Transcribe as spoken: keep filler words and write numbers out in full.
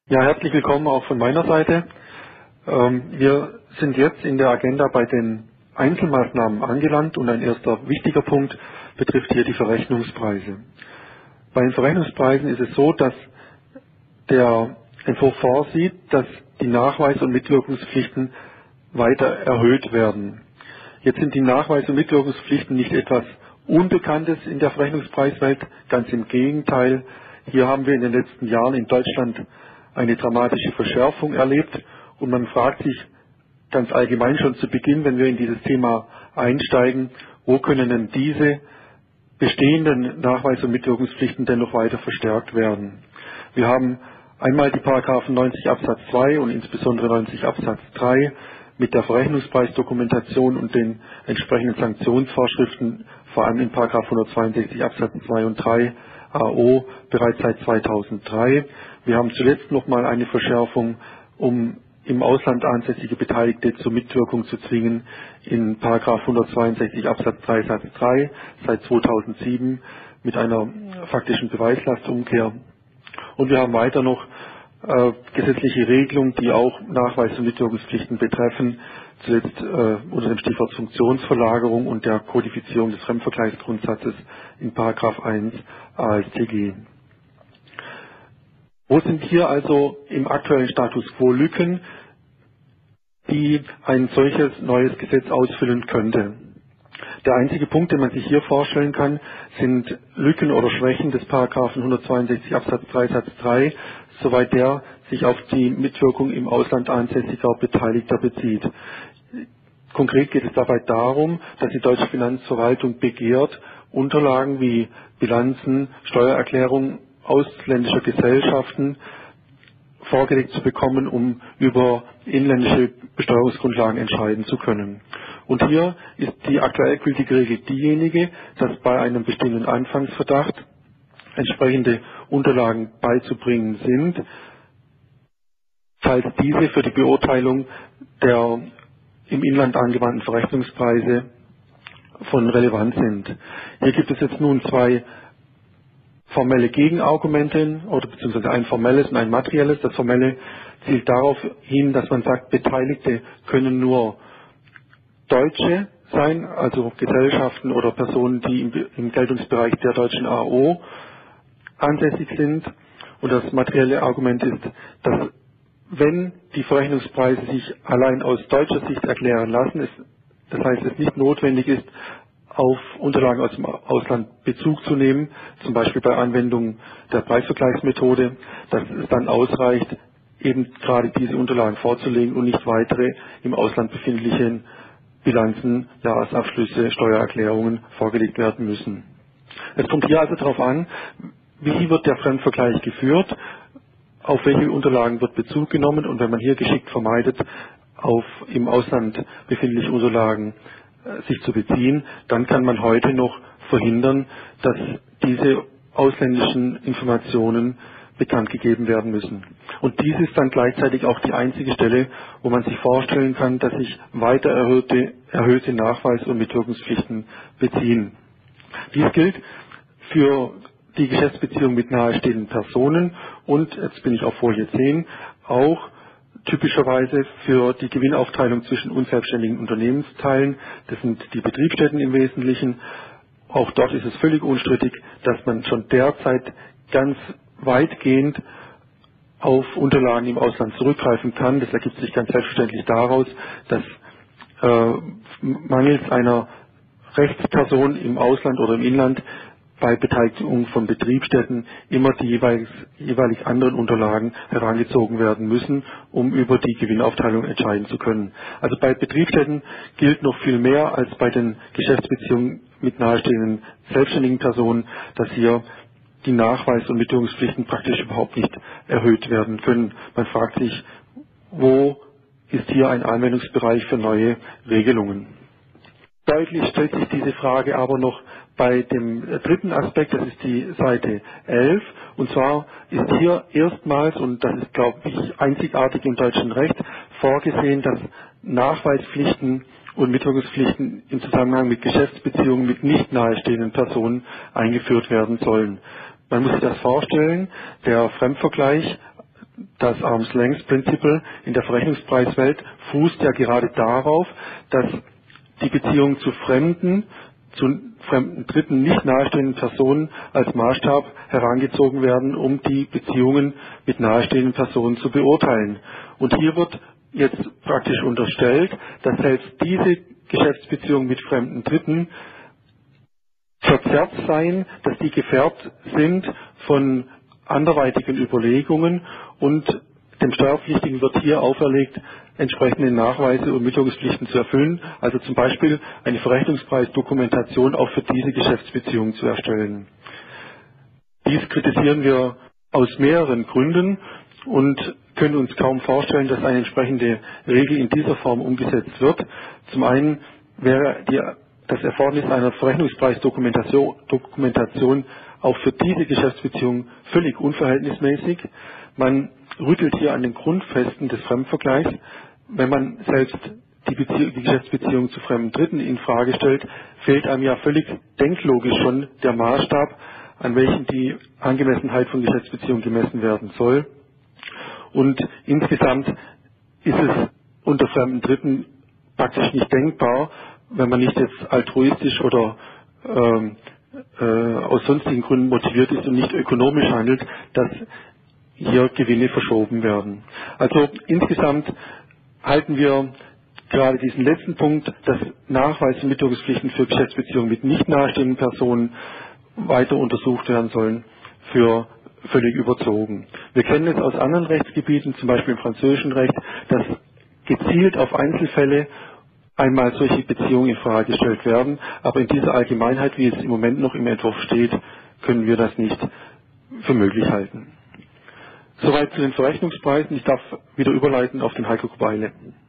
Ja, herzlich willkommen auch von meiner Seite. Ähm, wir sind jetzt in der Agenda bei den Einzelmaßnahmen angelangt und ein erster wichtiger Punkt betrifft hier die Verrechnungspreise. Bei den Verrechnungspreisen ist es so, dass der Entwurf vorsieht, dass die Nachweis- und Mitwirkungspflichten weiter erhöht werden. Jetzt sind die Nachweis- und Mitwirkungspflichten nicht etwas Unbekanntes in der Verrechnungspreiswelt, ganz im Gegenteil. Hier haben wir in den letzten Jahren in Deutschland eine dramatische Verschärfung erlebt und man fragt sich ganz allgemein schon zu Beginn, wenn wir in dieses Thema einsteigen, wo können denn diese bestehenden Nachweis- und Mitwirkungspflichten denn noch weiter verstärkt werden. Wir haben einmal die Paragraphen neunzig Absatz zwei und insbesondere neunzig Absatz drei mit der Verrechnungspreisdokumentation und den entsprechenden Sanktionsvorschriften, vor allem in Paragraph hundertzweiundsechzig Absatz zwei und drei A O bereits seit zweitausenddrei. Wir haben zuletzt nochmal eine Verschärfung, um im Ausland ansässige Beteiligte zur Mitwirkung zu zwingen, in Paragraph hundertzweiundsechzig Absatz drei Satz drei seit zweitausendsieben mit einer faktischen Beweislastumkehr. Und wir haben weiter noch äh, gesetzliche Regelungen, die auch Nachweis- und Mitwirkungspflichten betreffen, zuletzt äh, unter dem Stichwort Funktionsverlagerung und der Kodifizierung des Fremdvergleichsgrundsatzes in Paragraph eins A S t G. Wo sind hier also im aktuellen Status quo Lücken, die ein solches neues Gesetz ausfüllen könnte? Der einzige Punkt, den man sich hier vorstellen kann, sind Lücken oder Schwächen des Paragraphen hundertzweiundsechzig Absatz drei Satz drei, soweit der sich auf die Mitwirkung im Ausland ansässiger Beteiligter bezieht. Konkret geht es dabei darum, dass die deutsche Finanzverwaltung begehrt, Unterlagen wie Bilanzen, Steuererklärungen ausländischer Gesellschaften vorgelegt zu bekommen, um über inländische Besteuerungsgrundlagen entscheiden zu können. Und hier ist die aktuell gültige Regel diejenige, dass bei einem bestehenden Anfangsverdacht entsprechende Unterlagen beizubringen sind, falls diese für die Beurteilung der im Inland angewandten Verrechnungspreise von Relevanz sind. Hier gibt es jetzt nun zwei formelle Gegenargumente oder beziehungsweise ein formelles und ein materielles. Das formelle zielt darauf hin, dass man sagt, Beteiligte können nur Deutsche sein, also Gesellschaften oder Personen, die im, im Geltungsbereich der deutschen A O ansässig sind. Und das materielle Argument ist, dass wenn die Verrechnungspreise sich allein aus deutscher Sicht erklären lassen, es, das heißt, es nicht notwendig ist, auf Unterlagen aus dem Ausland Bezug zu nehmen, zum Beispiel bei Anwendung der Preisvergleichsmethode, dass es dann ausreicht, eben gerade diese Unterlagen vorzulegen und nicht weitere im Ausland befindliche Bilanzen, Jahresabschlüsse, Steuererklärungen vorgelegt werden müssen. Es kommt hier also darauf an, wie wird der Fremdvergleich geführt, auf welche Unterlagen wird Bezug genommen und wenn man hier geschickt vermeidet, auf im Ausland befindliche Unterlagen äh, sich zu beziehen, dann kann man heute noch verhindern, dass diese ausländischen Informationen bekannt gegeben werden müssen. Und dies ist dann gleichzeitig auch die einzige Stelle, wo man sich vorstellen kann, dass sich weiter erhöhte, erhöhte Nachweis- und Mitwirkungspflichten beziehen. Dies gilt für die Geschäftsbeziehung mit nahestehenden Personen und, jetzt bin ich auf Folie zehn, auch typischerweise für die Gewinnaufteilung zwischen unselbstständigen Unternehmensteilen. Das sind die Betriebsstätten im Wesentlichen. Auch dort ist es völlig unstrittig, dass man schon derzeit ganz weitgehend auf Unterlagen im Ausland zurückgreifen kann. Das ergibt sich ganz selbstverständlich daraus, dass äh, mangels einer Rechtsperson im Ausland oder im Inland bei Beteiligung von Betriebsstätten immer die jeweils, jeweilig anderen Unterlagen herangezogen werden müssen, um über die Gewinnaufteilung entscheiden zu können. Also bei Betriebsstätten gilt noch viel mehr als bei den Geschäftsbeziehungen mit nahestehenden selbstständigen Personen, dass hier die Nachweis- und Mitwirkungspflichten praktisch überhaupt nicht erhöht werden können. Man fragt sich, wo ist hier ein Anwendungsbereich für neue Regelungen? Deutlich stellt sich diese Frage aber noch bei dem dritten Aspekt, das ist die Seite elf. Und zwar ist hier erstmals, und das ist, glaube ich, einzigartig im deutschen Recht, vorgesehen, dass Nachweispflichten und Mitwirkungspflichten im Zusammenhang mit Geschäftsbeziehungen mit nicht nahestehenden Personen eingeführt werden sollen. Man muss sich das vorstellen, der Fremdvergleich Das Arm's-Length-Prinzip in der Verrechnungspreiswelt fußt ja gerade darauf, dass die Beziehungen zu Fremden, zu fremden Dritten, nicht nahestehenden Personen als Maßstab herangezogen werden, um die Beziehungen mit nahestehenden Personen zu beurteilen. Und hier wird jetzt praktisch unterstellt, dass selbst diese Geschäftsbeziehungen mit fremden Dritten verzerrt seien, dass die gefärbt sind von anderweitigen Überlegungen und dem Steuerpflichtigen wird hier auferlegt, entsprechende Nachweise und Mitwirkungspflichten zu erfüllen, also zum Beispiel eine Verrechnungspreisdokumentation auch für diese Geschäftsbeziehungen zu erstellen. Dies kritisieren wir aus mehreren Gründen und können uns kaum vorstellen, dass eine entsprechende Regel in dieser Form umgesetzt wird. Zum einen wäre die, das Erfordernis einer Verrechnungspreisdokumentation Dokumentation auch für diese Geschäftsbeziehung völlig unverhältnismäßig. Man rüttelt hier an den Grundfesten des Fremdvergleichs. Wenn man selbst die, Bezie die Geschäftsbeziehung zu fremden Dritten in Frage stellt, fehlt einem ja völlig denklogisch schon der Maßstab, an welchem die Angemessenheit von Geschäftsbeziehungen gemessen werden soll. Und insgesamt ist es unter fremden Dritten praktisch nicht denkbar, wenn man nicht jetzt altruistisch oder ähm, äh, aus sonstigen Gründen motiviert ist und nicht ökonomisch handelt, dass hier Gewinne verschoben werden. Also insgesamt halten wir gerade diesen letzten Punkt, dass Nachweis- und Mitwirkungspflichten für Geschäftsbeziehungen mit nicht nahestehenden Personen weiter untersucht werden sollen, für völlig überzogen. Wir kennen es aus anderen Rechtsgebieten, zum Beispiel im französischen Recht, dass gezielt auf Einzelfälle einmal solche Beziehungen in Frage gestellt werden, aber in dieser Allgemeinheit, wie es im Moment noch im Entwurf steht, können wir das nicht für möglich halten. Soweit zu den Verrechnungspreisen. Ich darf wieder überleiten auf den Heiko Kubeile.